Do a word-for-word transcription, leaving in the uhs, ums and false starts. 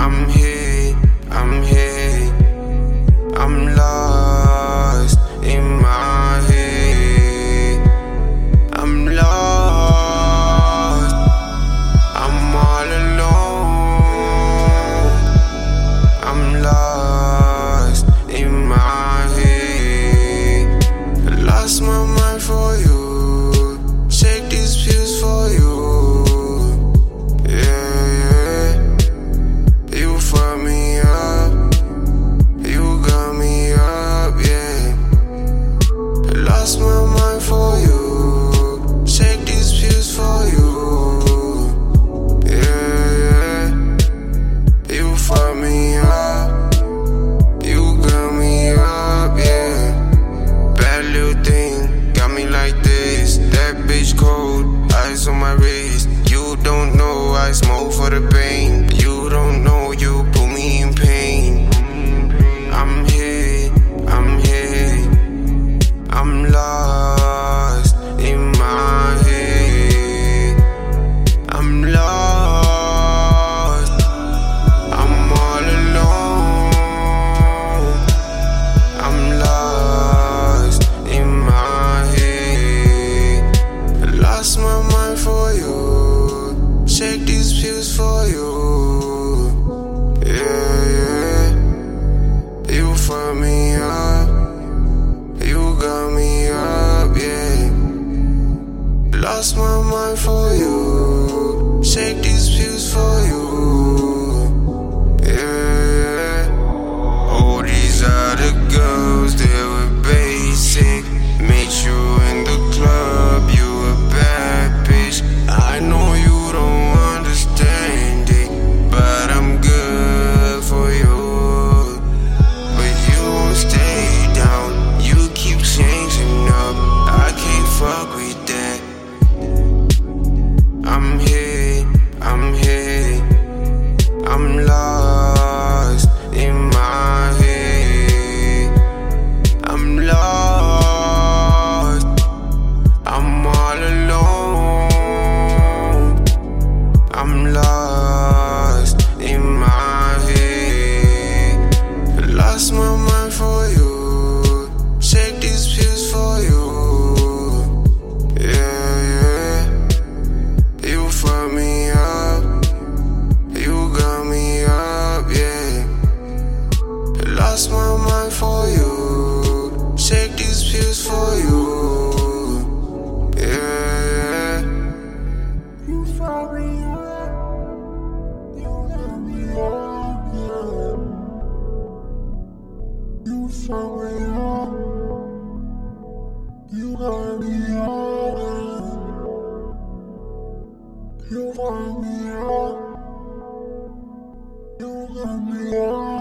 I'm here, I'm here. I'm lost in my head. I'm lost. I'm all alone. I'm lost in my head. I lost my mind for you. Shake these pills for you. Lost my mind for you. Shake these pills for you. Yeah, yeah. You fuck me up. You got me up, yeah. Bad little thing, got me like this. That bitch cold, ice on my wrist. You don't know I smoke for the pain. You don't know you put me in pain. I'm here, I'm here. I'm lost in my head. I'm lost. I'm all alone. I'm lost in my head. I lost my mind for you. Shake these pills for you. Yeah, yeah. You fuck me up. You got me up, yeah. Lost my mind for you. Shake these pills for you. Yeah. Oh, these are the girls, they were basic. Meet you in the club, you a bad bitch. I know you don't understand it, but I'm good for you. But you won't stay down. You keep changing up, I can't fuck with that. I'm here, I'm here. I'm lost in my head. I'm lost. I'm all alone. I'm lost in my head. I lost my mind for you. Shake these pills for you. Yeah, yeah. You fuck me up. You got me up, yeah. I lost my mind for you. Shake these pills for you. Yeah, yeah. You fuck me up. You got me up, yeah. You fuck me up. You got me up. You got me up. You got me up.